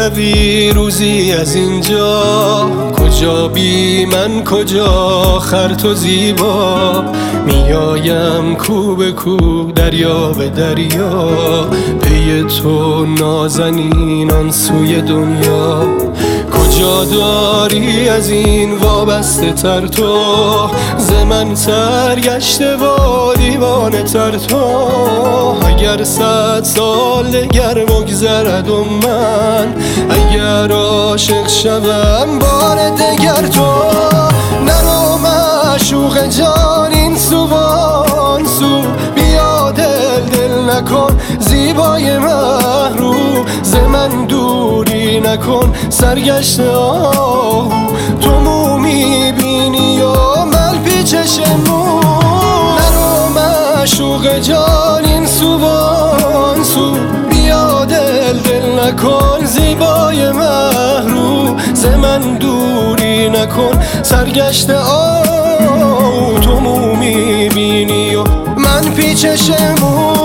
روی روزی از اینجا، کجا بی من کجا آخر تو زیبا. میایم کو به کو دریا به دریا، پی تو نازنین آن سوی دنیا. کجا داری از این وابسته تر تو، ز من سرگشته و دیوانه تر تو. اگر 100 سال دگر بگذرد و من، اگر عاشق شوم بار دگر تو. نرو معشوق جان این سو و آن سو، بیا دل نکن زیبای محرو. ز من دوری نکن سرگشت آهو، تو مو میبینی و من پیچش مو. نرو معشوق جان این سو و آن سو، بیا دل نکن زیبای محرو. ز من دوری نکن سرگشت آهو، تو مو میبینی و من پیچش مو.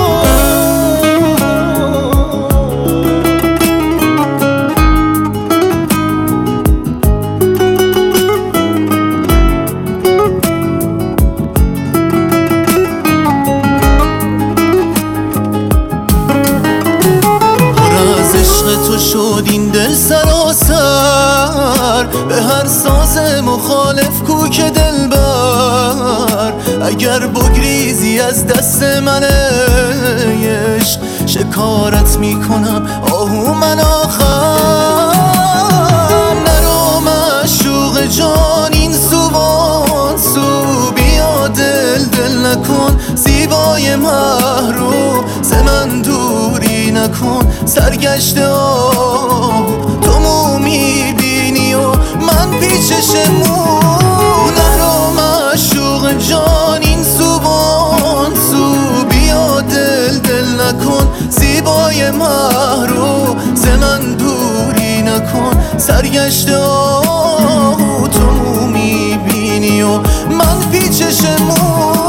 تو شد این دل سراسر، به هر ساز مخالف کوک دلبر. اگر بگریزی از دست من عشق، شکارت میکنم آهو من آخر. نرو معشوق جان این سو و آن سو، بیا دل نکن زیبای محرو. ز من دوری نکن سرگشت آهو، تو مو میبینی و من پیچش مو. نرو معشوق جان این سو و آن سو، بیا دل نکن زیبای محرو. ز من دوری نکن سرگشت آهو، تو مو میبینی و من پیچش مو.